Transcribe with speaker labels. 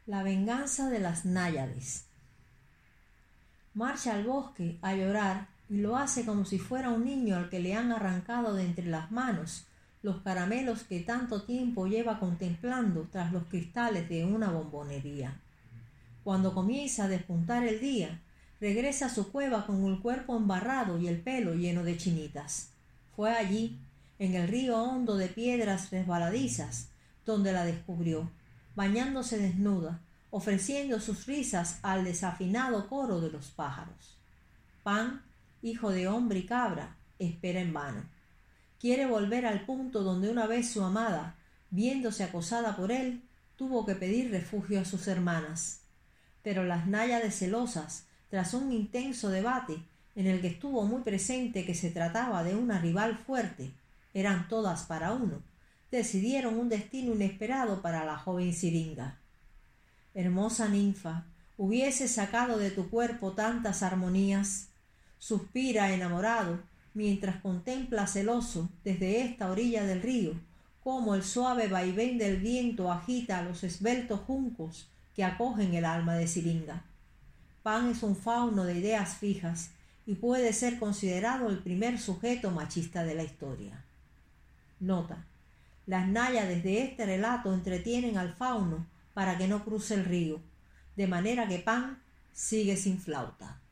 Speaker 1: La venganza de las náyades. Marcha al bosque a llorar y lo hace como si fuera un niño al que le han arrancado de entre las manos los caramelos que tanto tiempo lleva contemplando tras los cristales de una bombonería. Cuando comienza a despuntar el día, regresa a su cueva con el cuerpo embarrado y el pelo lleno de chinitas. Fue allí, en el río hondo de piedras resbaladizas, donde la descubrió, bañándose desnuda, ofreciendo sus risas al desafinado coro de los pájaros. Pan, hijo de hombre y cabra, espera en vano. Quiere volver al punto donde una vez su amada, viéndose acosada por él, tuvo que pedir refugio a sus hermanas. Pero las náyades celosas, tras un intenso debate en el que estuvo muy presente que se trataba de una rival fuerte, eran todas para uno, decidieron un destino inesperado para la joven Siringa. Hermosa ninfa, hubiese sacado de tu cuerpo tantas armonías. Suspira enamorado, mientras contempla celoso desde esta orilla del río, cómo el suave vaivén del viento agita los esbeltos juncos que acogen el alma de Siringa. Pan es un fauno de ideas fijas y puede ser considerado el primer sujeto machista de la historia. Nota: las náyades de este relato entretienen al fauno para que no cruce el río, de manera que Pan sigue sin flauta.